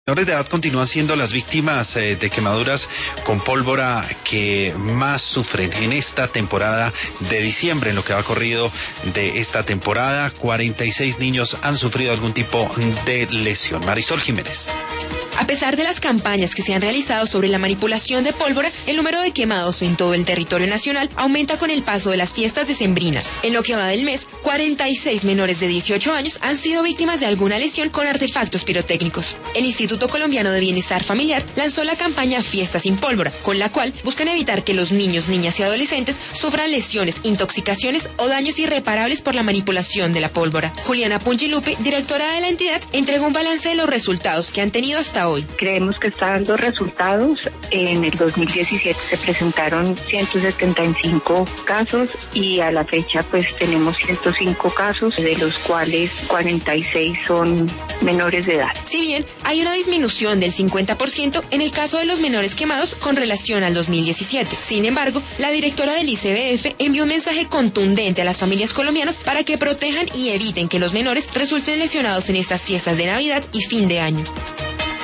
Menores de edad continúan siendo las víctimas de quemaduras con pólvora que más sufren en esta temporada de diciembre. En lo que va corrido de esta temporada, 46 niños han sufrido algún tipo de lesión. Marisol Jiménez. A pesar de las campañas que se han realizado sobre la manipulación de pólvora, el número de quemados en todo el territorio nacional aumenta con el paso de las fiestas decembrinas. En lo que va del mes, 46 menores de 18 años han sido víctimas de alguna lesión con artefactos pirotécnicos. El Instituto Colombiano de Bienestar Familiar lanzó la campaña Fiesta sin Pólvora, con la cual buscan evitar que los niños, niñas y adolescentes sufran lesiones, intoxicaciones o daños irreparables por la manipulación de la pólvora. Juliana Pungilupi, directora de la entidad, entregó un balance de los resultados que han tenido hasta hoy. Creemos que está dando resultados. En el 2017 se presentaron 175 casos y a la fecha pues tenemos 105 casos, de los cuales 46 son menores de edad. Si bien hay una disminución del 50% en el caso de los menores quemados con relación al 2017. Sin embargo, la directora del ICBF envió un mensaje contundente a las familias colombianas para que protejan y eviten que los menores resulten lesionados en estas fiestas de Navidad y fin de año.